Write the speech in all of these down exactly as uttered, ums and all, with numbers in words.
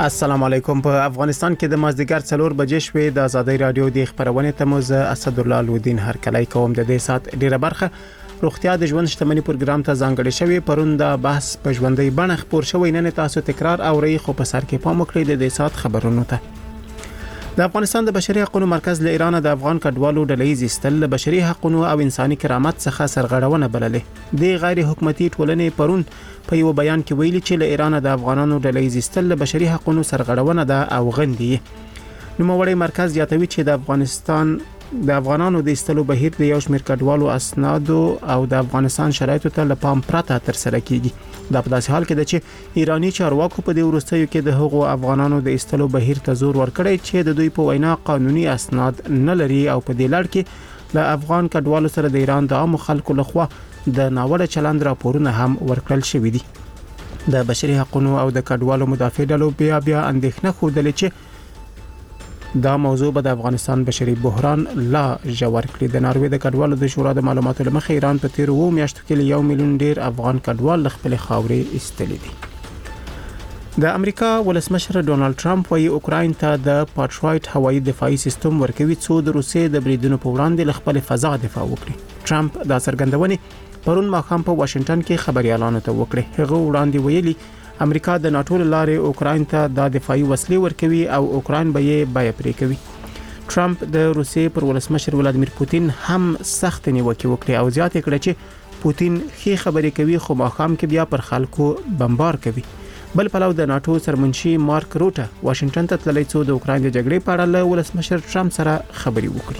السلام علیکم. په افغانستان کې د مازدیګر څلور بجې شوې د آزادۍ رادیو د خبرونې تموز اسد الله الودین هر کله کوم د دې سات ډیره برخه روغتیا د ژوند شتمنۍ پروګرام ته ځانګړی شوی. پرون د بحث په ژوندۍ بڼه خبر شوی. نن تاسو تکرار اورئ خو په سر کې پام وکړئ د دې سات خبرونو ته. د افغانستان د بشري حقوقو مرکز له ایران د افغان کډوالو ډلې زیستل بشري حقوقو او انساني کرامت څخه سرغړونه بللې. د غیر حکومتي ټولنې پرون په یو بیان کې ویلي چې له ایران د افغانانو ډلې زیستل بشري حقوقو سرغړونه ده او غندي. نوموړی مرکز یادوي چې د افغانستان د افغانانو د ایستلو بهیر د یو شمېر کډوالو اسنادو او د افغانستان شرایطو ته لپام پرته تر سره کیږي. دا په داسې حال کې ده چې ایرانی چارواکو په دې وروستیو کې د هغو افغانانو د ایستلو بهیر ته زور ورکړی چې د دوی په وینا قانوني اسناد نه لري او په دې لړ کې د افغان کډوالو سره د ایران د عامو خلکو لخوا د ناوړه چلند راپورونه هم ورکړل شوې دي. د بشري حقوقو او د کډوالو مدافع ډلو بیا بیا اندېښنه خوده چې دا موضوع به د افغانستان بشري بحران لا ژور کړي. د ناروې د کډوالو د شورا د معلوماتو لمخې ایران په تیر وو میاشتو کې یو میلیون ډیر افغان کډوال خپل خاورې ایستلي دي. د امریکا ولسمشر ډونالد ټرمپ وايي اوکراین ته د پاټرایټ هوایي دفاعي سیستم ورکوي څو د روسیې د بریدونو په وړاندې خپل فضا دفاع وکړي. ټرمپ دا څرګندونې پرون ماښام په واشنگټن کې خبريالانو ته وکړه. هغه وړاندې ویلي امریکا د ناتو لارې اوکراین ته د دفاعي وسلې ورکوي او اوکراین به یې بیه پرې کوي. ټرمپ د روسیې پر ولسمشر ولادیمیر پوتین هم سخت نیوکه وکړه او زیاته کړه چې پوتین خې خبرې کوي خو ماښام کې بیا پر خلکو بمبار کوي. بل پلو د ناتو سرمنشي مارک روټه واشنگټن ته تللی څو د اوکراین د جګړې په اړه له ولسمشر ټرمپ سره خبرې وکړي.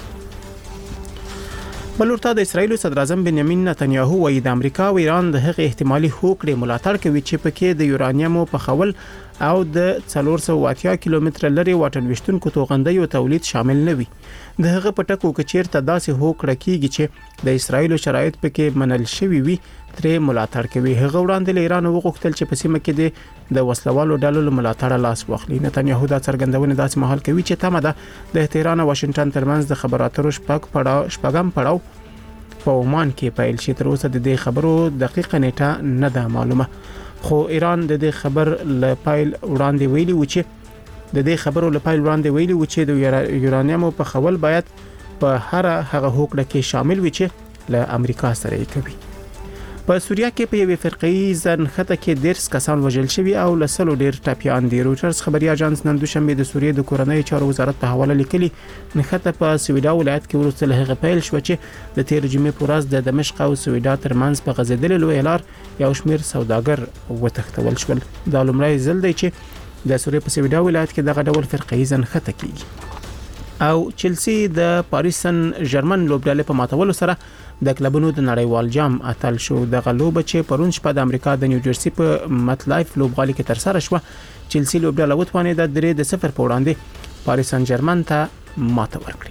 بلورتا د اسرایل صدر اعظم بنیامین نتنیاهو وايي د امریکا او ایران د هغې احتمالي هوکړې ملاتړ کوي چې پکې د یورانیمو په خول او د څلور سوه اتیا کیلومتر لري واټن وشتونکو توغندیو تولید شامل نه وي. د هغه پټکو کچیر ته داسې هوکړه کیږي چې د اسرایل شرایط پکې منل شوی وي ترې ملاتړ کوي. هغه وړاندې له ایران وغوښتل چې په سیمه کې د وسلوالو ډلو ملاتړ لاس واخلي. نتنیاهو دا څرګندونه داسې مهال کوي چې تمه ده د تهران او واشنگټن ترمنځ د خبرو اترو شپږ پړاو شپږم پړاو په عمان کې پیل شي. تر اوسه د دې خبرو دقیقه نیټه نه ده معلومه خو ایران د دې خبر له پایل وړاندې ویلي و چې د دې خبرو له پایل وړاندې ویلي و چې د یورانیمو په خول باید په هر هغه هوکړه کې شامل وي چې له امریکا سره یې کوي. په سوریه کې په یوې فرقې ځنخته کې ډیرس کسان وژل شوي او لسلو ډیر ټاپیان دي. روټرز خبري اژانس نن دوشنبه د سوریې د کورنۍ چارو وزارت په حواله لیکلي نخته په سویډا ولایت کې وروسته له هغه پیل شو چې د تیر جمعې په ورځ د دمشق او سویډا ترمنځ په غځېدلې لوی لار یو شمېر سوداګر وتښتول شول. دا لومړی ځل دی چې د سوریې په سویډا ولایت کې دغه ډول فرقې ځنخته کیږي. او چلسی د پاریس سن ژرمن لوبډلې په ماتولو سره د کلبونو د نړیوال جام اتل شو. د غلوبه چې پرون شپه د امریکا د نیوجرسي په مت لایف لوبغالي کې تر سره شو. چلسی لوبډله وتوانید د درې د صفر په وړاندې پاریس سن ژرمن ته ماته ورکړي.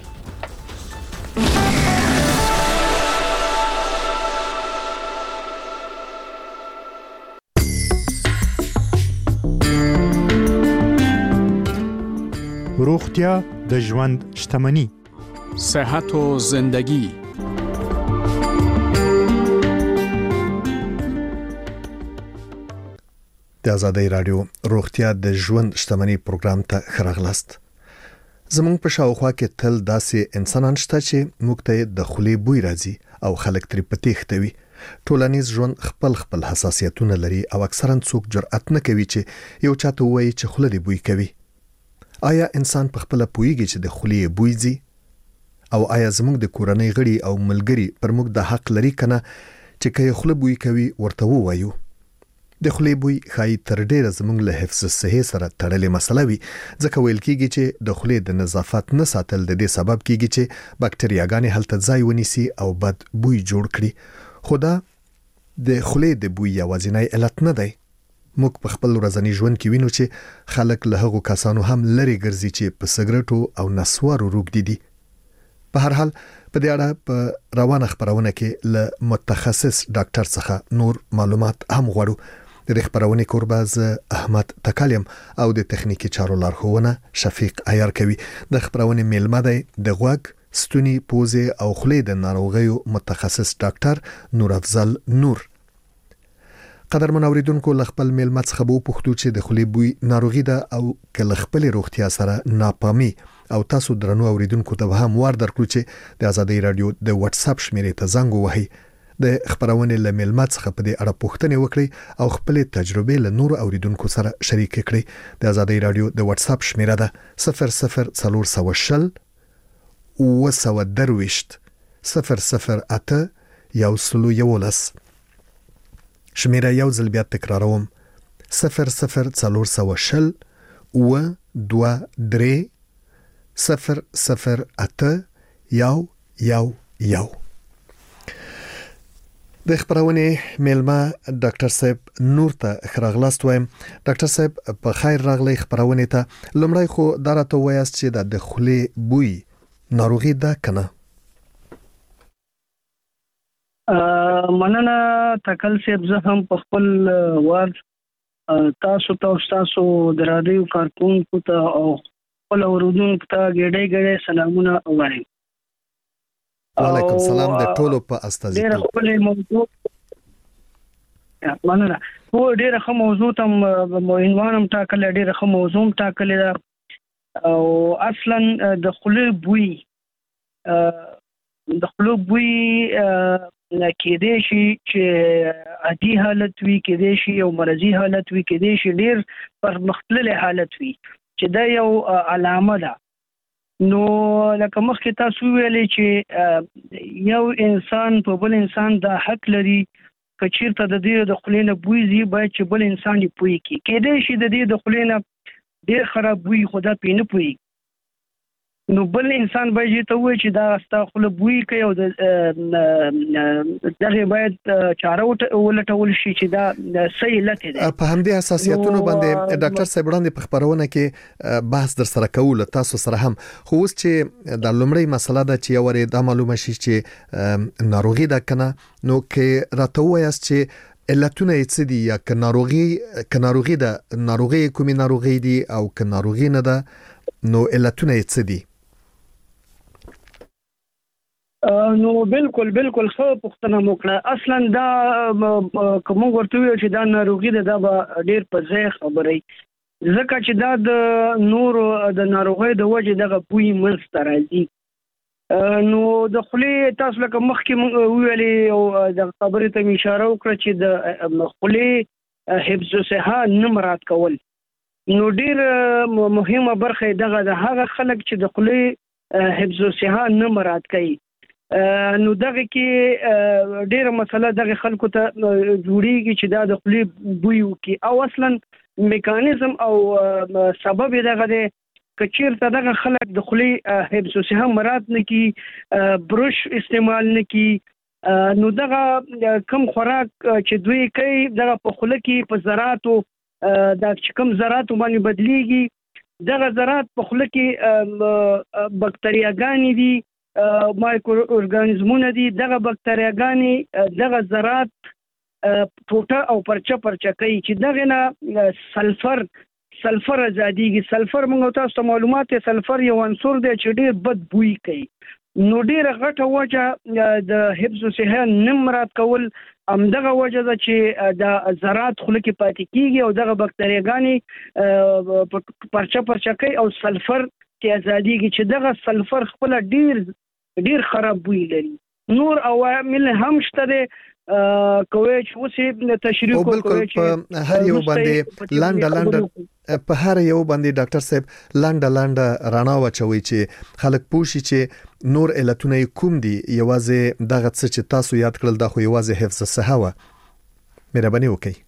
روغتیا د ژوند شتمني. صحت و زندگی. د آزادۍ رادیو روغتیا د ژوند شتمني پروګرام ته خراغلاست. زموږ په شاوخوا کې تل داسې انسانان شته چې موږ ته د خولې بوی راځي او خلک ترې پتیښتوي. ټولنیز ژوند خپل خپل حساسیتونه لري او اکثرا څوک جرأت نه کوي چې یو چاته وایي چې خوله دی بوی کوي. آیا انسان په خپل پویږي چې د خولې بوی زی او آیا زموږ د کورنۍ غړي او ملګری پر موږ د حق لري کنه چې کله خوله بوی کوي ورته وایو. د خولې بوی خای تر ډیره زموږ له حفظ صحه سره تړلې مسله وي ځکه ویل کیږي چې د خولې د نظافت نه ساتل د دې سبب کیږي چې بکټریاګانې هلته ځای ونیسي او بد بوی جوړ کړي. خدا د خولې د بوی یوازینی علت نه دی. موږ په خپل ورځنی ژوند کې وینو چې خلک له هغو کسانو هم لری ګرځي چې په سګرټو او نسوارو روږدي دي. په هر حال په دې اړه په روانه خبرونه کې له متخصص ډاکټر څخه نور معلومات هم غواړو. د خبرونه کورباز احمد تکالیم او د تخنیکی چارو لارښوونه شفیق عیار کوي. د خبرونه میلمه دی د غوږ ستوني پوزه او خولې د ناروغیو متخصص ډاکټر نور افضل نور. قدر منوریدونکو لخپل میلمه څخه بو پښتو چې د خولې بوی ناروغي ده او کله خپل روغتیا سره ناپامي او تاسو درنو اوریدونکو ته هم وار درکړو چې د ازادي رادیو د واتس اپ شمیرې ته زنګ ووهئ د خبرونې له میلمه څخه په دې اړه پوښتنې وکړئ او خپل تجربې له نور اوریدونکو سره شریک کړئ د ازادي رادیو د واتس اپ شمیره ده صفر صفر څلور سوه شل اوه سوه درویشت صفر صفر اته یو سلو یولس شمیره یو ځل بیا تکراروم صفر صفر څلور سوه شل اوه دوه درې صفر صفر اته یو یو یو د خبرونه میلمه ډاکټر صاحب نور ته خراغلاست وایم. ډاکټر صاحب په خیر راغلی خبرونه ته. لمړی خو دا راته وایاست چې د خولې بوی ناروغي ده کنه؟ مننه تکل صاحب، زه هم په خپل وار تاسو ته تاسو د رادیو کارکونکو ته او خپل اوریدونکو ته ګډې ګډې سلامونه وایم. وعلیکم سلام د ټولو په استازیتوب. ډېر خپل موضوع مننه. خو ډېر ښه موضوع ته عنوان هم ټاکلی، ډېر ښه موضوع هم ټاکلی ده. او اصلا د خولې بوی د خولې بوی کېدای شي چې عادي حالت وي، کېدای شي یو مرضي حالت وي، کېدای شي ډېر پرمختللی حالت وي چې دا یو علامه ده. نو لکه مخکې تاسو ویلې چې یو انسان په بل انسان دا حق لري که چېرته د دې د خولې نه بوی ځي باید چې بل انسان یې پوه کړي. کېدای شي د دې د خولې نه ډېر خراب بوی خو دا پرې نه پوهېږي، نو بل انسان باید یې ته ووایي چې دا ستا خوله بوی کوي او د دغې باید چاره ولټول شي چې دا څه علت دی. په همدې حساسیتونو باندې ډاکټر صاحب وړاندې په خبرونه کې بحث در سره کوو له تاسو سره هم. خو اوس چې د لومړۍ مسله ده چې یو وارې دا معلومه شي چې ناروغي ده کنه، نو کې راته ووایاست چې علتونه یې څه دي، یا که ناروغي که ناروغي ده ناروغي کومې ناروغي دي او که ناروغي نه ده نو علتونه یې څه دي؟ نو بالکل بالکل ښه پوښتنه مو کړه. اصلا دا که موږ ورته ووایو چې دا ناروغي ده دا به ډېر په ځای خبره وي، ځکه چې دا د نورو د ناروغیو د وجې دغه بوی منځته راځي. نو د خولې تاسو لکه مخکې موږ وویلې او د خبرې ته مې اشاره وکړه چې د خولې حفظ الصحه نه مراعات کول نو ډېر مهمه برخه دغه د هغه خلک چې د خولې حفظ الصحه نه مراعات کوي. نو دغه کې ډیره مسله دغه خلکو ته جوړیږي چې دا د خولې بوی وکي، او اصلا میکانیزم او سبب دغه دی که چیرته دغه خلک د خولې حفظ الصحه مراعات نه کوي، برش استعمال نه کوي، نو دغه کم خوراک چې دوی کوي دغه په خوله کې په ذراتو دا چې کم ذراتو باندې بدلیږي، دغه ذرات په خوله کې بکتریاګانې دي، مایکرو ارګانیزمونه دي، دغه بکتریاګانې دغه ذرات ټوټه او پرچه پرچه کوي چې دغه نه سلفر سلفر ازاديږي. سلفر موږ تاسو ته معلومات دی، سلفر یو عنصر دی چې ډېر بد بوی کوي. نو ډېره غټه وجه د حفظ الصحه نه مراعات کول همدغه وجه ده چې د ذرات خوله کې پاتې کېږي او دغه بکتریاګانې پرچه پرچه کوي او سلفر کې ازاديږي چې دغه سلفر خپل ډېر ډیر خراب بوی لري. نور عوامل هم شته دي کوي چې اوسې تشریح کوي چې هر یو باندې لانډه لانډه په هر یو باندې ډاکټر صاحب لانډه لانډه رانا وچوي چې خلک پوښي چې نور علتونه کوم دي. یوازې دغه څه چې تاسو یاد کړل دا خو یوازې حفظ الصحه و. مهرباني وکړئ.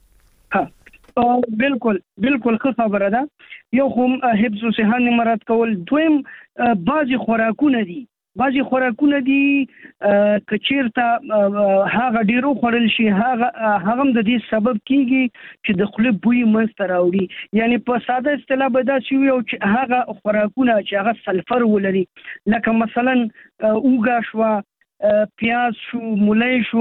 ها بالکل بالکل ښه خبره ده. یو هم حفظ الصحه نه مراعات کول، دویم بعضی خوراکونه دي بعضی خوراکونه دي که چیرته هغه ډیرو خوړل شي هغه هغه د دې سبب کیږي چې د خولې بوی منځته راوړي. یعنی په ساده اصطلاح به داسې وي چې هغه خوراکونه چې هغه سلفر ولري، لکه مثلا اوږه شوه، پیاز شو، مولی شو،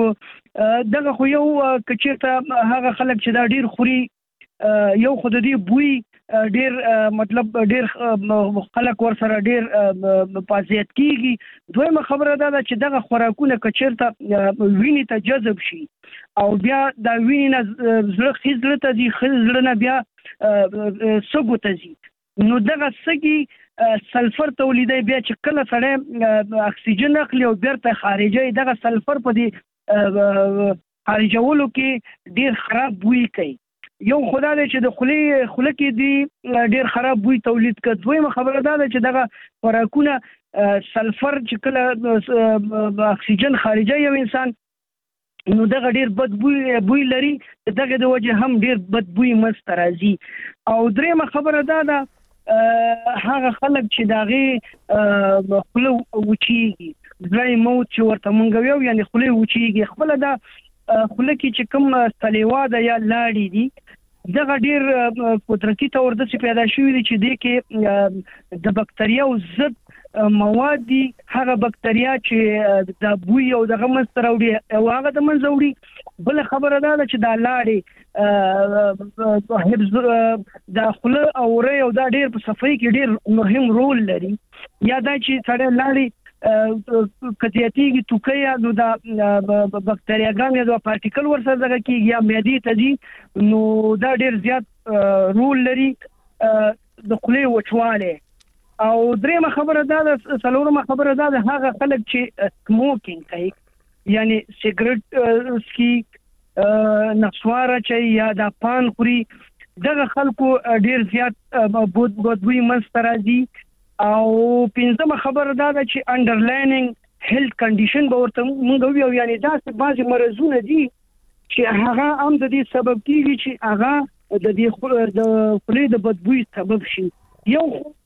دغه خو یو که چیرته هغه خلک چې دا ډیر خوري یو خو د دې بوی ډیر مطلب ډیر خلک ور سره ډیر پازیت کیږي. دویمه خبره دا ده چې دغه خوراکونه کچرته وینې ته جذب شي او بیا دا وینې نه زړه خېز زړه ته ځي، خېز زړه نه بیا سږو ته ځي. نو دغه سږي سلفر تولیدي، بیا چې کله سړی اکسیجن اخلي او بیرته خارجي، دغه سلفر په دې خارجولو کې ډیر خراب بوی کوي. یو خدای دې چې د خولې خوله کې دی ډیر خراب بوی تولید کړي. دویمه خبره دا ده چې دغه خوراکونه سلفر چې کله اکسیجن خارجي یو انسان، نو دغه ډیر بد بوی بوی لري، دغه د وجه هم ډیر بد بوی مسته راځي. او دریمه خبره دا ده هغه خلک چې دغه خوله وچیږي، ځای موت چې ورته مونږ ویو، یعنی خوله وچیږي، خپل دا خوله کې چې کوم سلیوا ده یا لاړې دي، دغه ډیر قدرتي تور د څه پیدا شوی دي چې د کې د بکتریا او ضد مواد دي. هغه بکتریا چې د بوی او دغه منځ راوړي او هغه د منځ راوړي. بل خبره ده چې دا لاړې حفظ د خوله او ری او دا ډیر په صفائی کې ډیر مهم رول لري. یا دا چې سړی لاړې کتیاتیږي توکیا، نو دا بکتریاګان یا د پارټیکل ورسره دغه کېږي یا معدې ته ځي، نو دا ډیر زیات رول لري د خولې وچوالی. او دریمه خبره دا ده، څلورمه خبره دا ده هغه خلک چې سموکینګ کوي، یعنی سیګریټ سکي، نسوار اچوي یا دا پان خوري، دغه خلکو ډیر زیات بدبوی منځته راځي. او پنځمه خبره دا ده چې انډرلاینینګ هیلث کنډیشن به ورته مونږ ویو، یعنی داسې بعضې مرضونه دي چې هغه هم د دې سبب کیږي چې هغه د دې د خولې د بدبوی سبب شي. یو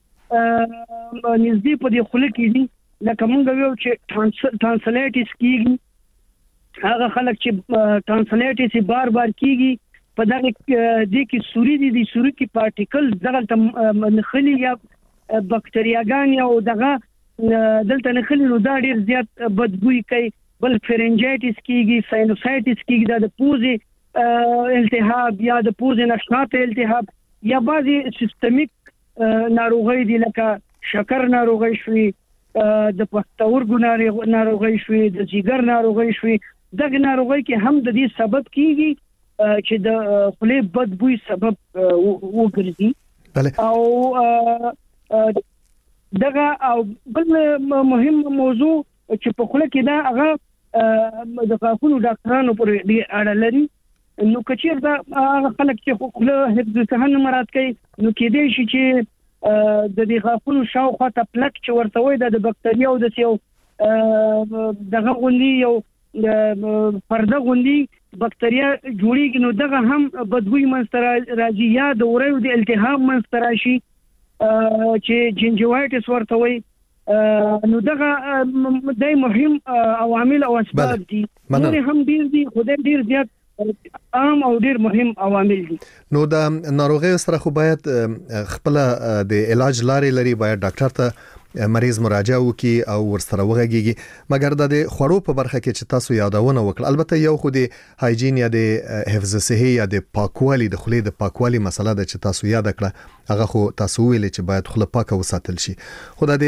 نږدې په دې خوله کې دي، لکه مونږ ویو چې ټرانسلیټس کیږي، هغه خلک چې ټرانسلیټس بار بار کیږي، په دغه دې کې سوري دي، د سوري کې پارټیکل دغه نخلي یا بکتریاګان او دغه دلته نخلي، نو دا ډیر زیات بدبوی کوي. بل فرنجایټس کیږي، ساینوسایټس کیږي، دا د پوزې التهاب یا د پوزې نشاط التهاب، یا بعضی سیستمیک ناروغي دي لکه شکر ناروغي شوي، د پښتورګو ناروغي شوي، د جګر ناروغي شوي. دغه ناروغي کې هم د دې سبب کیږي چې د خولې بدبوی سبب وګرځي. او دغه او بل مهم موضوع چې په خوله کې دا هغه د غاښونو ډاکټرانو پورې ډېر اړه لري. نو که چېرته دا هغه خلک چې خوله حفظ صحن مراعات کوي، نو کېدای شي چې د دې غاښونو شاوخوا ته پلک چې ورته وایي، دا د بکتریا او داسې یو دغه غوندي یو پرده غوندي بکتریا جوړیږي، نو دغه هم بدبوی منځته راځي. یا د وریو د التهاب منځته راشي چې جنجوایټس ورته وایي. نو دغه دای مهم عوامل او اسباب دي، نور هم ډیر دي، خو ډیر زیات عام او ډیر مهم عوامل دي. نو د ناروغي سره خو باید خپل د علاج لارې لري، باید ډاکټر ته مریض مراجعه وکي او ورسره وغږیږي. مګر د خوړو په برخه کې چې تاسو یادونه وکړه، البته یو خو د هایجین یا د حفظ صحي یا د پاکوالي د خولې د پاکوالي مسله ده چې تاسو یاد کړه، هغه خو تاسو ویلې چې باید خوله پاکه وساتل شي. خو د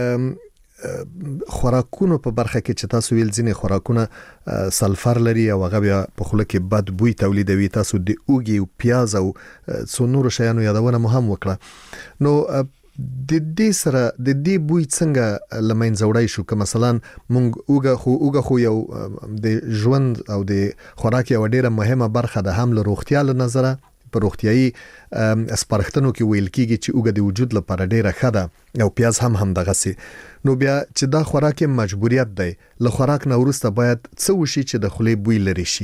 خوراکونو په برخه کې چې تاسو ویل ځینې خوراکونه سلفر لري او هغه بیا په خوله کې بد بوی تولیدوي، تاسو د اوږې او پیاز او څو نور شیانو یادونه مو هم وکړه. نو د دې سره د دې بوی څنګه لمنځه وړای شو؟ که مثلا مونږ اوګه خو اوګه خو یو د ژوند او د خوراک یو ډیره مهمه برخه ده، هم له روغتیا له نظره په روغتیايي سپارښتنو کې ویل کیږي چې اوګه د وجود لپاره ډیره ښه ده او پیاز هم هم دغه سي. نو بیا چې دا خوراک مجبوریت دی، له خوراک نه وروسته باید څه وشي چې د خولې بوی لري شي؟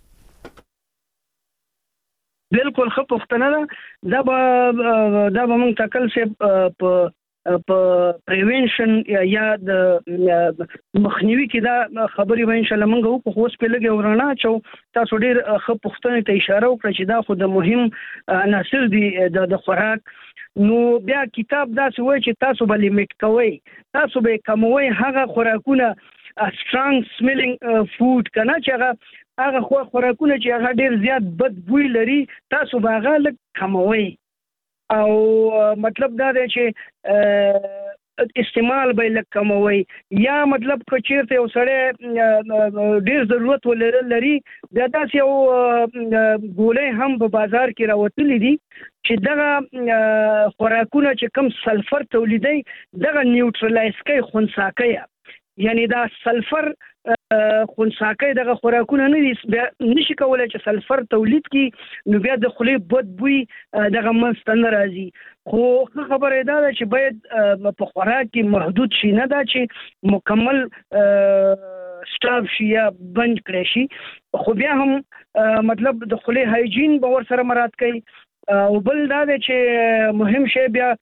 بالکل ښه پوښتنه ده. دا به دا به موږ ټاکل شي په په پریونشن یا د مخنیوي کې دا خبرې به ان شاء الله موږ وکړو. خو اوس په لږه ورانه چو تاسو ډیر ښه پوښتنې ته اشاره وکړه چې دا خو د مهم عناصر دي د خوراک. نو بیا کتاب دا څه وایي چې تاسو به لیمیټ کوئ، تاسو به کموئ هغه خوراکونه سترانګ سمیلینګ فود کنه چې هغه هغه خوراکونه چې هغه ډیر زیات بد بوی لري، تاسو به هغه لږ کموئ. او مطلب دا دی چې استعمال به لږ کموي یا مطلب که چیرته یو سړی ډیر ضرورت ولري دا داسې یو ګولۍ هم په بازار کې راوتلي دي چې دغه خوراکونه چې کم سلفر تولیدي دغه نیوټرلایز کوي خنثی یعنی دا سلفر خنثی دغه خوراکونه نه دي نشي کولای چې سلفر تولید کی نو بیا د خولې بد بوی دغه منځته نه راځي خو خبره دا ده چې باید په خوراک کې محدود شي نه دا چې مکمل سټاپ شي یا بند کړی شي خو بیا هم مطلب د خولې هایجین به ور سره مراعات کوي او بل دا ده چې مهم شی بیا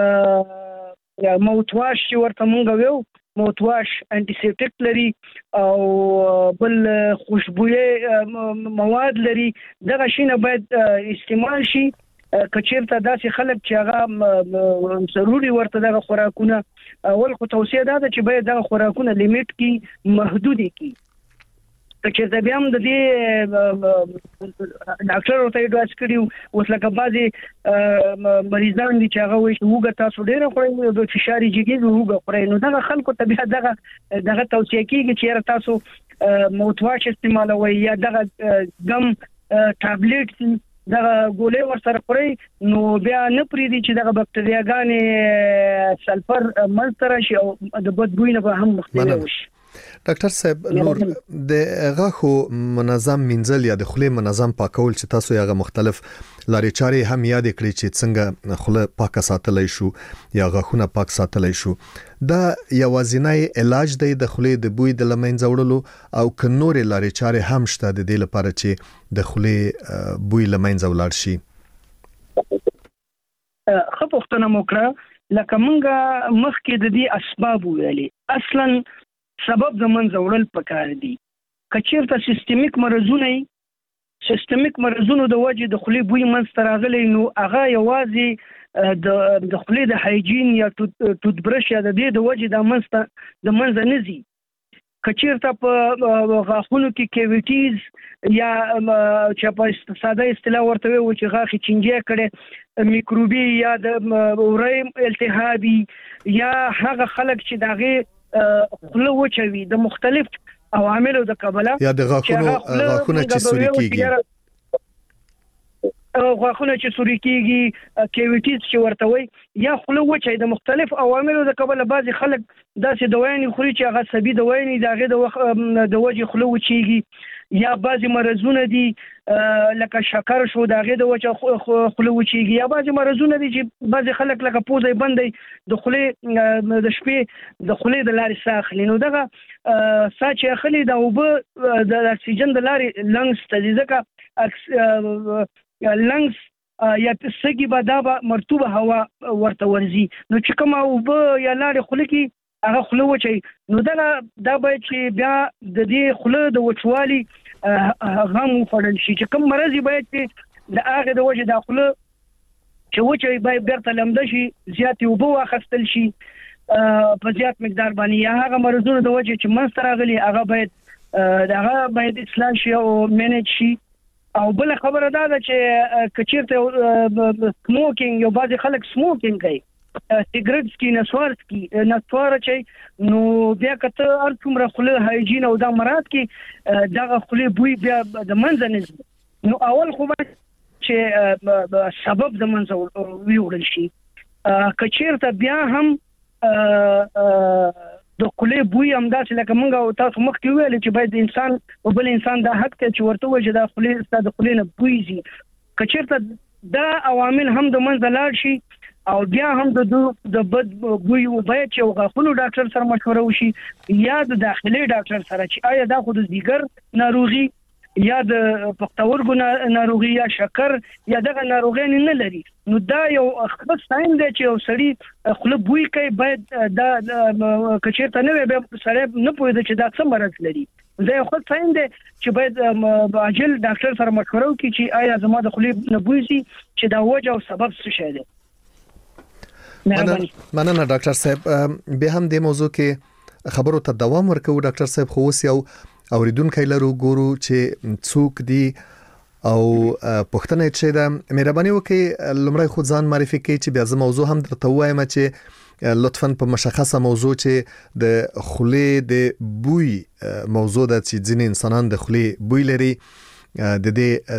ماوت واش چې ورته مونږ ویو ماوت واش انټي لري او بل خوشبويه مواد لري دغه شی نه باید استعمال شي کچیرته داسې خلک چې هغه ضروري ورته دغه خوراکونه اول خو توصیه ده چې باید دغه خوراکونه لیمیټ کی محدود کی کچیرته بیا هم د دې ډاکټر ورته ایډوایس کړیو اوس لکه بعضي مریضان دي چې هغه وایي چې وګه تاسو ډیره خورئ د فشار جګیږي وګه خورئ نو دغه خلکو ته بیا دغه دغه توصیه کیږي چې تاسو ماوت واش استعمالوي یا دغه ګم ټابلیټ دغه ګولۍ ورسره خورئ نو بیا نه پریږدي چې دغه بکټریاګانې سلفر منځته راشي او د بدبوی نه به هم مخنیوی وشي ډاکټر صاحب نور د غاښو منظم مینځل یا د خولې منظم پاکول چې تاسو یې مختلف لارې چارې هم یاد کړئ چې څنګه خوله پاکه ساتلای شو یا غاښونه پاک ساتلای شو دا یوازینی علاج دی د خولې د بوی د لمنځه وړلو او ک نور لارې چارې هم شته د دې لپاره چې د خولې بوی لمنځه ولاړ شي خو پښتنه موکړه لکه مونږه مخکې د دې اسباب ویلي اصلا سبب د منځه وړل پکار دي کچیرته سیستمیک مرزونه سیستمیک مرزونو د وجې د خولې بوی منځته راغلی نو هغه یوازې د د خولې د هایجین یا ټوت برش یا د دې د وجې د منځته د منځه نه ځي کچیرته په غاښونو کې کیویټیز یا چې په ساده اصطلاح ورته وي چې غاښ چینجه کړي میکروبي یا د اوریم التهابي یا هغه خلک چې دغه خوله وچوي د مختلف عواملو د کبله یا د غاښونو غاښونه چې سوري کیږي غاښونه چې سوري کیږي کیویټیز چې ورته وي یا خوله وچوي د مختلف عواملو د کبله بعضي خلک داسې دوايانې خوري چې هغه سبي دوايانې دغه د وخت د وجې خوله وچیږي یا بعضي مرزونه دي لکه شکر شو دغه د وجه خوله وچیږي یا بعضي مرزونه دي چې بعضي خلک لکه پوزې بندي د خوله د شپې د خوله د لارې ساخلي نو دغه ساچ اخلي د اوبه د اکسیجن د لارې لنګز ته ځکه لنګز یا سګي به دا به مرطوبه هوا ورته ورځي نو چې کومه اوبه یا لارې خوله کې هغه خوله وچي نو دا دا باید چې بیا د دې خوله د وچوالي غم وخوړل شي چې کوم مرض باید چې د هغه د وجه د خوله چې وچي باید بیرته لمده شي زیات اوبه واخیستل شي په زیات مقدار باندې یا هغه مرزونه د وجه چې منځ راغلي هغه باید هغه باید اصلاح شي او مینج شي او بل خبره دا ده چې کچیرته سموکینګ یو بعضی خلک سموکینګ کوي سیګریټ سکي نسوار سکي نسوار چې نو بیا کته هر څومره خوله هایجین او د مراد کې دغه خوله بوی بیا د منځ نه نو اول خو چې سبب د منځ ویوړل شي کچیرته بیا هم د خوله بوی هم داسې لکه مونږ او تاسو مخکې ویل چې باید انسان او بل انسان د حق ته چې ورته وجه د خوله ستاسو د خوله نه بوی زی کچیرته دا عوامل هم د منځ لاړ شي او بیا هم د د بد بوی باید چې غاښونو ډاکټر سره مشوره وشي یا د داخلي ډاکټر سره چې آیا دا خود دیګر ناروغي یا د پښتورګو ناروغي یا شکر یا دغه ناروغي نه لري نو دا یو خاص ساين دی چې یو سړی خپل بوی کوي باید دا کچیرته نه به سړی نه پوهیږي چې دا څه مرض لري زه یو خاص ساين دی چې باید عاجل ډاکټر سره مشوره وکړي چې آیا زما د خولې نه بوی سي چې دا وجه او سبب څه شي دی مننه ډاکټر صاحب به هم د موضوع کې خبرو ته دوام ورکوي ډاکټر صاحب خو اوس یو اوریدونکو لرو ګورو چې څوک دی او پښتنه چې دا مهرباني وکړئ لمړی خو ځان معرفي کړئ چې بیا زه موضوع هم درته وایم چې لطفاً په مشخصه موضوع چې د خولې د بوی موضوع د چې ځینې انسانان د خولې بوی لري د دې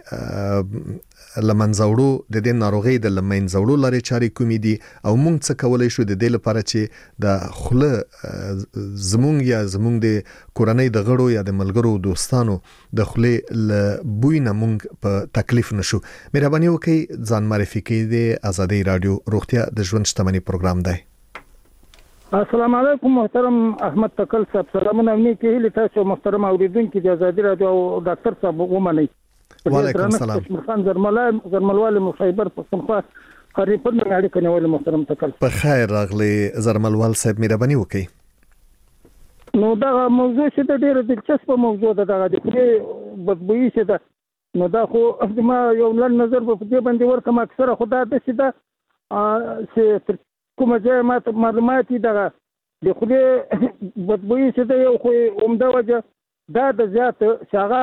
د لمنځوړو د دې ناروغي د لمنځوړو لري چاري کومې دي او موږ څه کولای شو د دې لپاره چې د خوله زمونږ یا زمونږ د کورنۍ د غړو یا د ملګرو دوستانو د خولې ل بوی نه موږ په تکلیف نشو. مهرباني وکړئ ځان معرفي کړئ. د ازادي رادیو روغتیا د ژوند شتمنۍ پروګرام دی. السلام علیکم محترم احمد تکل صاحب. سلامونه امنیت کې تاسو محترم اوریدونکو د ازادي رادیو او ډاکټر صاحب ومنئ. وعلیکم السلام. خان زرملای زرملوال مخیبر پښتونخوا قریب په نړۍ کې نیول محترم تکل. په خیر راغلی زرملوال صاحب مهرباني وکړئ. نو دا موضوع چې د ډیره دلچسپه موضوع ده دغه د بدبوئی چې ده نو دا خو ما یو لن نظر په دې باندې ورکم اکثره خدا د چې ده چې کومه ځای ماته معلومات دغه د خولې بدبوئی چې ده یو خو عمده وجه دا د زیات شاغه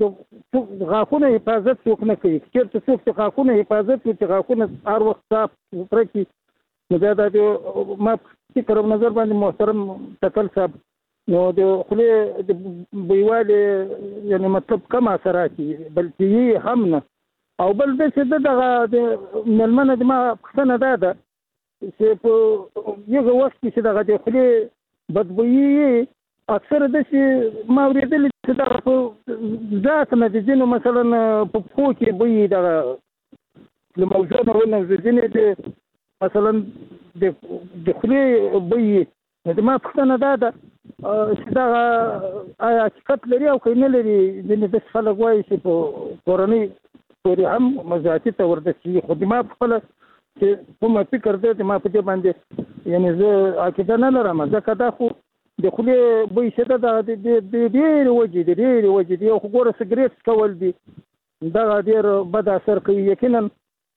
د غاښونو حفاظت څوک نه کوي. چېرته څوک چې غاښونو حفاظت کوي چې غاښونه هر وخت صاف سوتره کړي نو بیا دا ما فکر او نظر باندې محترم تکل صاحب نو د خولې د بویوالي یعنی مطلب کم اثرات بلکې یې هم نه او بل د چې دغه د مېلمنه د ما پوښتنه دا ده چې په یوه وخت کې چې دغه د خولې بدبويي اکثر د چې ما اورېدلي چې دغه په ذات نه د ځینو مثلا په پښو کې بوی دغه له موجونه ونه ځینې د مثلا د د خولې بوی نو د ما پوښتنه دا ده چې دغه آیا حقیقت لري او که نه لري. ځینې داسې خلک وایي چې په کورنۍ پورې هم مزاحتي ته وررسېږي خو د ما په خپله چې کومه فکر دی چې ما په دې باندې یعنې زه عقیده نه لرم ځکه دا خو د خولې بوی چې ده د ډېرې وجې دي ډېرې وجې دي. یو خو ګوره سګرېټ څکول دي دغه ډېر بد اثر کوي. یقینا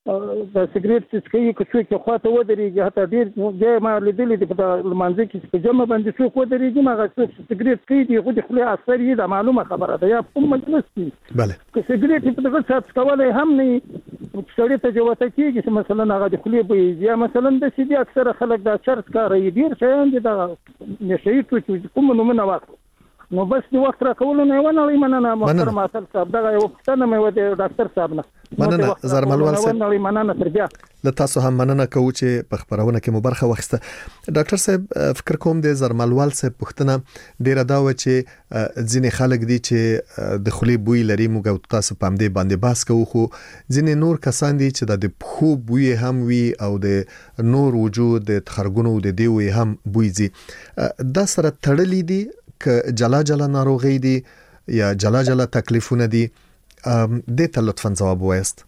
د سګرېټ چې څکوي که څوک یې خواته ودرېږي حتی ډېر ځای ما لیدلي دي په لمانځه کې چې په جمع باندې څوک ودرېږي هغه څوک چې سګرېټ څکوي دي خو د خولې اثر یې ده معلومه خبره ده یا په کوم مجلس کې بله که سګرېټ یې په دغه ساعت څکولی هم نه وي سړي ته جوته کېږي چې مثلا هغه د خولې بوی یا مثلا داسې دي اکثره خلک دا چرس کاروي ډېر شیان دي دغه نشه یي توکي کوم نومونه واخلو نو بس د وخت راکولو نه یې ونه مننه محترم اصل صاحب دغه یوه پوښتنه مې وه د ډاکټر صاحب نه. مننه زرملوال صاحب. مننه تر بیا له تاسو هم مننه کوو چې په خبرونه کې مو برخه واخیسته. ډاکټر صاحب فکر کوم د زرملوال صاحب پوښتنه ډیره دا و چې ځینې خلک دي چې د خولې بوی لري موږ او تاسو په همدې باندې بحث کوو خو ځینې نور کسان دي چې د پښو بوی هم وي او د نور وجود د خرګونو د دیوي هم بوی دي. دا سره تړلې دي که جلا جلا ناروغي دي یا جلا جلا تکلیفونه دي؟ دې ته لطفاً جواب وایست.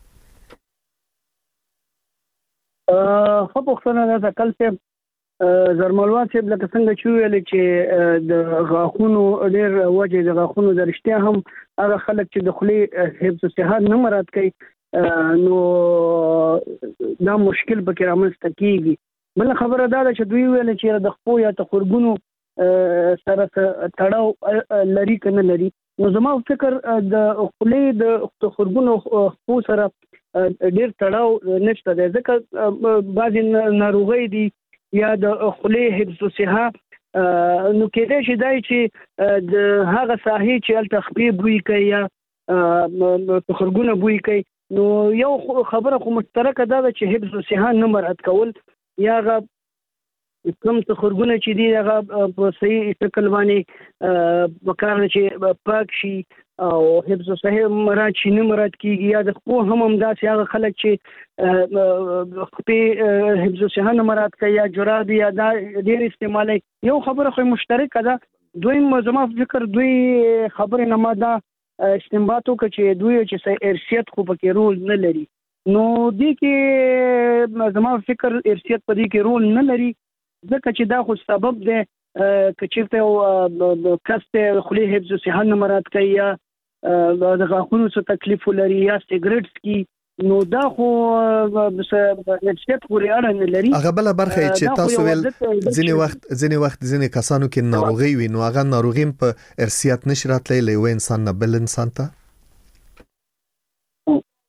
خو پوښتنه ده تکل صاحب زرملوال صاحب لکه څنګه چې ویل چې د غاښونو ډېر وجې د غاښونو د رښتیا هم هغه خلک چې د خولې حفظ الصحه نه مراعات کوي نو دا مشکل پکې رامنځته کېږي. بله خبره دا ده چې دوی ویل چې د خپو یا د خرګونو سره تړاو لري که نه لري نو زما فکر د خولې د خرګونو خپو سره ډېر تړاو نشته دی ځکه بعضې ناروغۍ دي یا د خولې حفظ الصحه نو کېدای شي دی چې د هغه ساحې چې هلته خپې بوی کوي یا خرګونه بوی کوي نو یو خبره خو مشترکه دا ده چې حفظ الصحه نه مراعات کول یا هغه کوم خرګونه چې دي هغه په صحیح شکل باندې پکار چې پاک شي او حفظ الصحه مراعات شي نه مراعات کېږي یا د خپو هم همداسې هغه خلک چې خپې حفظ الصحه نه مراعات کوي یا جراب یا دا ډېر استعمالوي. یو خبره خو مشترکه ده. دویم زما فکر دوی خبرې نه ما دا استنباط وکړه چې دوی چې ارثیت خو پکې رول نه لري نو دې کې زما فکر ارثیت په دې کې رول نه لري ځکه چې دا خو سبب دی که چېرته یو کس ته خولې حفظ الصحه نه مراعات کوي یا د غاښونو څه تکلیف ولري یا سګرټ څکي نو دا خو ارثیت پورې اړه نه لري. هغه بله برخه چې تاسو ویل ځینې وخت ځینې وخت ځینې کسانو کې ناروغي وي نو هغه ناروغي په ارثیت نشي راتلی له یو انسان نه بل انسان ته.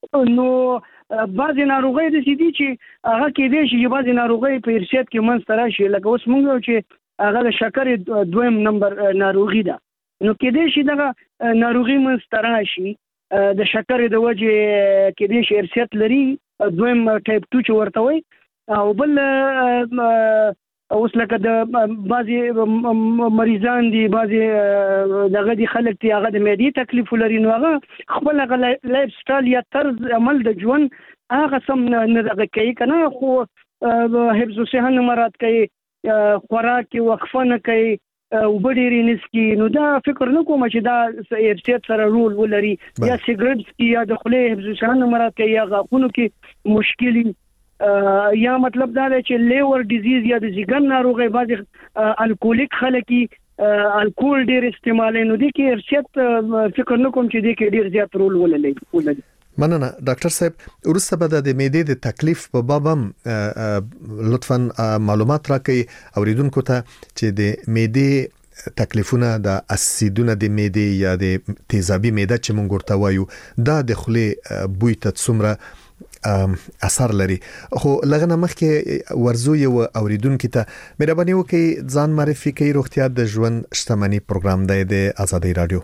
نو بعضې ناروغۍ داسې دي چې هغه کېدای شي چې بعضې ناروغۍ په ارثیت کې منځته راشي. لکه اوس موږ یو چې هغه د شکرې دویم نمبر ناروغي ده، نو کېدای شي دغه ناروغي منځته راشي د شکرې د وجې کېدای شي ارثیت لري، دویم ټایپ ټو چې ورته وایي. او بل اوس لکه د بعضې مریضان دي، بعضې دغه دي خلک دي هغه د معدې تکلیف لري، نو هغه خپل هغه لایف سټایل یا طرز عمل د ژوند هغه سم نه دغه کوي که نه، خو حفظ الصحه نه مراعات کوي، خوراک کې وقفه نه کوي، اوبه ډېرې نه څښي، نو دا فکر نه کوم چې دا ارثیت سره رول ولري. یا سګرټ څښي، یا د خولې حفظ الصحه نه مراعات کوي، یا غاښونو کې مشکل یا مطلب دا دی چې لیور ډیزیز یا د ځیګر ناروغۍ، بعضې الکولیک خلک الکول ډېر استعمالوي، نو دې کې ارثیت فکر نه کوم چې دې کې ډېر زیات رول ولري. مننه ډاکټر صاحب. وروسته به د معدې د تکلیف په باب هم لطفاً معلومات راکړئ اوریدونکو ته چې د معدې تکلیفونه د اسیدونه د معدې یا د تیزابي معده چې مونږ ورته وایو دا د خولې بوی ته څومره اثر لري. خو لغه نه مخکې ورزو یو اوریدونکو ته مهرباني وکړئ ځان معرفي کړئ. روغتیا د ژوند شتمنۍ پروګرام دی د آزادۍ رادیو.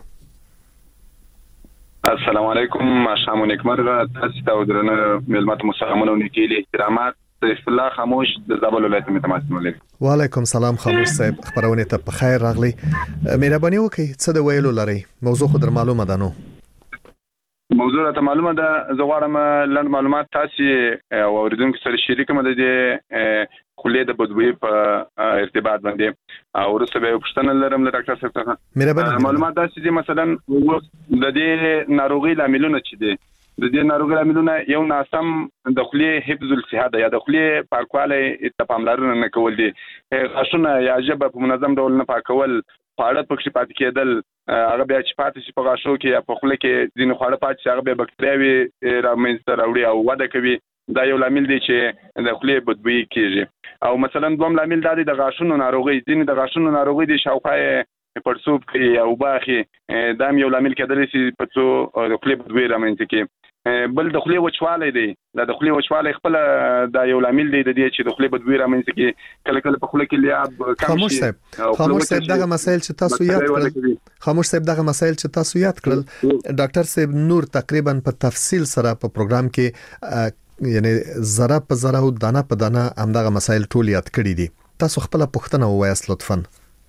السلام علیکم، ماښام نیکمرغه. تاسو ته درنه ملمت مسلمانانو نیکیلي احترامات. سیف الله خاموش د زابل ولایت متماسن ولې. وعلیکم سلام خاموش صاحب، خبرونه ته په خیر راغلی. مهرباني وکړئ څه د ویلو لري؟ موضوع خو در معلومه ده. نو موضوع ته معلومه ده، زه غواړم لنډ معلومات تاسو او اوریدونکو سره شریک کړم د خولې د بدبوی په ارتباط باندې. او وروسته به پوښتنه لرم له ډاکټر صاحب څخه. معلومات تاسو دي مثلا د دې ناروغي لاملونه چې دي، د دې ناروغي لاملونه یو ناسم د خولې حفظ الصحه ده، یا د خولې پاکوالی ته پاملرنه نه کول دي، غاښونه یا ژبه په منظم ډول نه پاکول، خواړه پکې پاتې کېدل، هغه بیا چې پاتې شي په غاښو کې یا په خوله کې ځینې خواړه پاتې شي، هغه بیا بکتریاوې رامنځته راوړي او وده کوي. دا یو لامل دی چې د خولې بدبویي کېږي. او مثلا دوم لامل دا دی د غاښونو ناروغي. ځینې د غاښونو ناروغي دي شاوخوا پړسوب کوي او باخي، دا یو لامل کېدلی شي په څو د خولې بدبویي رامنځته کوي. بل د خولې وچوالی دی، دا د خولې وچوالی خپل دا یو لامل دی د دې چې د خولې بدبویي رامنځته کوي. کله کله په خوله کې لیاب کم شي. خاموش صاحب خاموش صاحب دغه مسایل چې تاسو یاد کړل خاموش صاحب دغه مسایل چې تاسو یاد کړل ډاکټر صاحب نور تقریبا په تفصیل سره په پروګرام کې یعنی ذره په ذره او دانه په دانه همدغه مسایل ټول یاد کړی دي. تاسو خپل پوښتنه ووایاست لطفاً.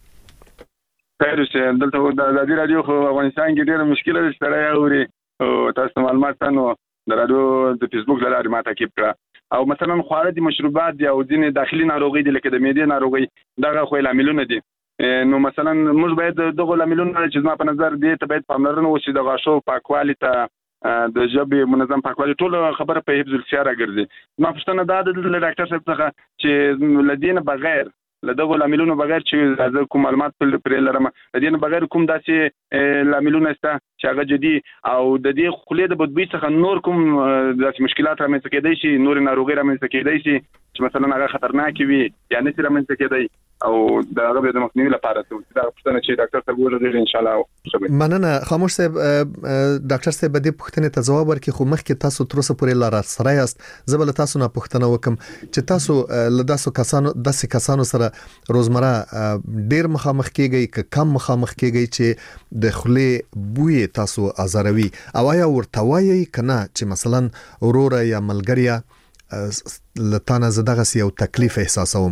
خیر شه، دلته د آزادۍ رادیو خو افغانستان کې ډېر مشکله ده سره اوري او تاسو معلومات نو د رادیو د فیسبوک له لارې ما تعقیب کړه. او مثلا خواړه دي، مشروبات دي، او ځینې داخلي ناروغي دي لکه د معدې ناروغي، دغه خو لاملونه دي. نو مثلا موږ باید دغه لاملونه چې زما په نظر دې ته باید پاملرنه وشي، د غاښو پاکوالي ته، د ژبې منظم پاکوالی، ټول خبره په حفظ الصحه راګرځي. ما پوښتنه دا ده له ډاکټر صاحب څخه چې له دې نه بغیر، له دغو لاملونو بغیر چې زه کوم معلومات پرې لرم، له دې نه بغیر کوم داسې لاملونه شته چې هغه جدي او د دې خولې د بدبویي څخه نور کوم داسې مشکلات رامنځته کېدای شي، نورې ناروغۍ رامنځته کېدای شي چې مثلا هغه خطرناکې وي یا نشي رامنځته کېدی او د هغه د مخنیوي لپاره څه دا پوښتنه چې ډاکټر صاحب ولري ان شاء الله. مننه خاموش صاحب. ډاکټر صاحب به دې پوښتنې ته ځواب ورکړي، خو مخکې تاسو تر اوسه پورې لاره سره یاست. زه به له تاسو نه پوښتنه وکم چې تاسو له داسو کسانو داسې کسانو سره روزمره ډیر مخامخ کېږئ که کم مخامخ کېږئ چې د خولې بوی تاسو ازاروي، او آیا ورته وایي کنه چې مثلا وروره یا ملګریا لتانه زدغه یو تکلیف احساسوم؟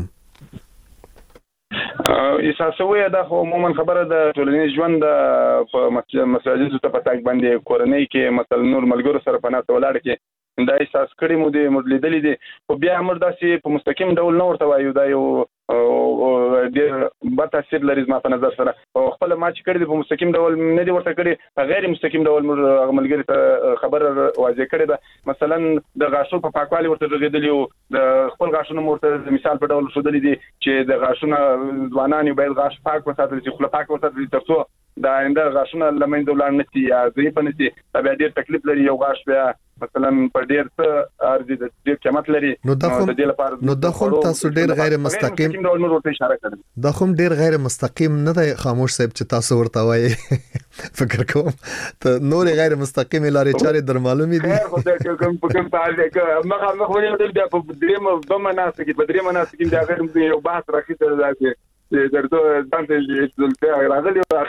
احساسوي دا خو عموما خبره د ټولنیز ژوند په مساجدو ته په تاګ باندې کورنۍ کې مثلا نور ملګرو سره په ناست ولاړ کې دا احساس کړی مو دي، موږ لیدلې دي، خو بیا موږ داسې په مستقیم ډول نه ورته وایو. دا یو ډېر بد تاثیر لري زما په نظر سره. او خپل ما چې کړی دی په مستقیم ډول نه دی ورته کړی، په غیر مستقیم ډول موږ ملګري ته خبره واضح کړې ده. مثلا د غاښو په پاکوالي ورته غږېدلی او د خپل غاښونو ورته مثال په ډول ښودلی دي چې د غاښونه ځوانان باید غاښ پاک وساتل شي، خوله پاک وساتل شي ترڅو د آینده غاښونه له منځه ولاړ نه شي یا ضعیفه نه شي. دا بیا ډېر تکلیف لري. یو غاښ بیا مثلا په ډېر څه ارزي، د ډېر قیمت لري. نو د دې لپاره نو د خو تاسو ډېر غیر مستقیم دا خو ډېر غیر مستقیم نه دی خاموش صاحب چې تاسو ورته وایي. فکر کوم ته نور غیر مستقیم لارې چارې در معلومې دي خیر خو دا کوم په کوم حال دی که مخه مخ ولې بیا په درېمه دوه مناسب کې په درېمه مناسب کې دا غیر یو بحث راکې تر دا چې درته ځان ته راغلی